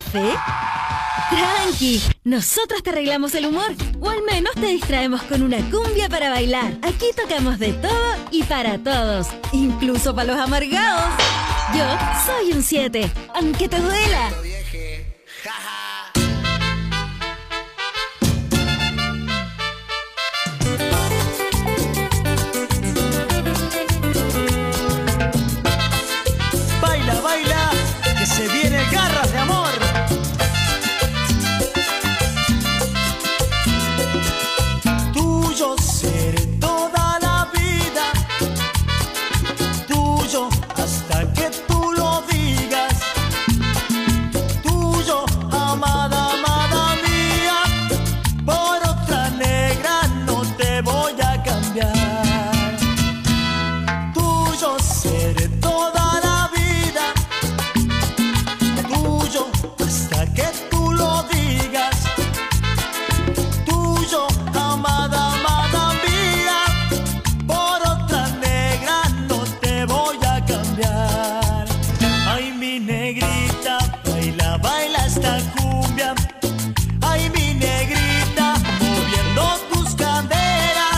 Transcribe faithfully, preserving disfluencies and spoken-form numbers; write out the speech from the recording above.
café? Tranqui, nosotros te arreglamos el humor, o al menos te distraemos con una cumbia para bailar. Aquí tocamos de todo y para todos, incluso para los amargados. Yo soy un siete, aunque te duela.